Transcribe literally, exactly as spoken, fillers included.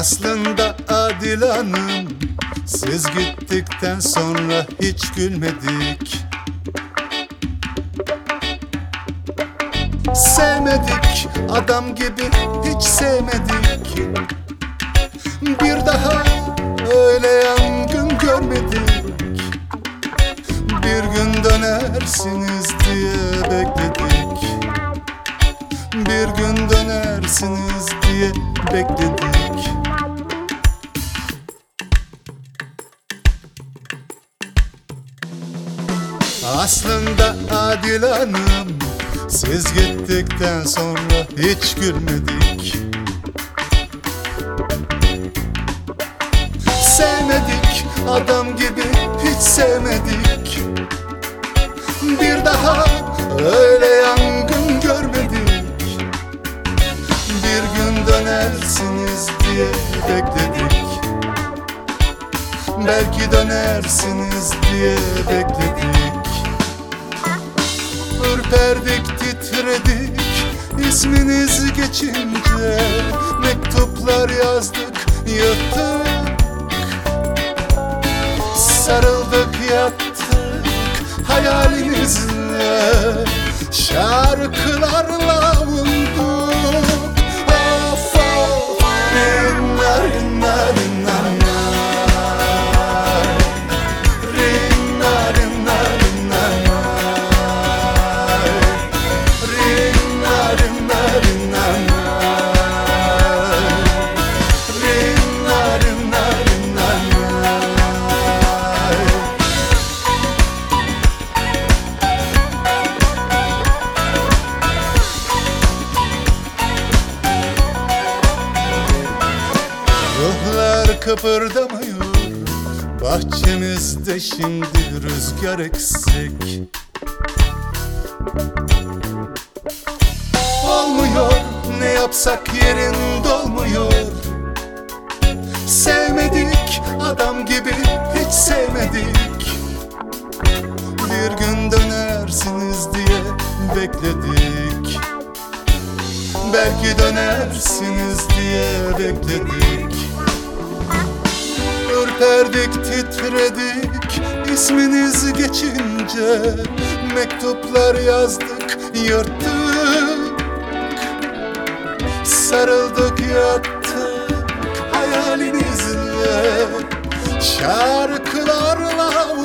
Aslında Adile Hanım, siz gittikten sonra hiç gülmedik. Sevmedik, adam gibi hiç sevmedik. Bir daha öyle yangın görmedik. Bir gün dönersiniz diye bekledik. Bir gün dönersiniz diye bekledik. Aslında Adile Hanım, siz gittikten sonra hiç gülmedik. Sevmedik, adam gibi hiç sevmedik. Bir daha öyle yangın görmedik. Bir gün dönersiniz diye bekledik. Belki dönersiniz diye bekledik. Ürperdik, titredik isminiz geçince. Mektuplar yazdık, yırttık. Sarıldık, yattık hayalinizle. Şarkılarla vurduk. Of of, rinna rinna rinna. Ruhlar kıpırdamıyor, bahçemizde şimdi rüzgar eksik. Olmuyor, ne yapsak yerin dolmuyor. Sevmedik, adam gibi hiç sevmedik. Bir gün dönersiniz diye bekledik. Belki dönersiniz diye bekledik. Ürperdik, titredik isminiz geçince. Mektuplar yazdık, yırttık. Sarıldık, yattık hayalinizle. Şarkılarla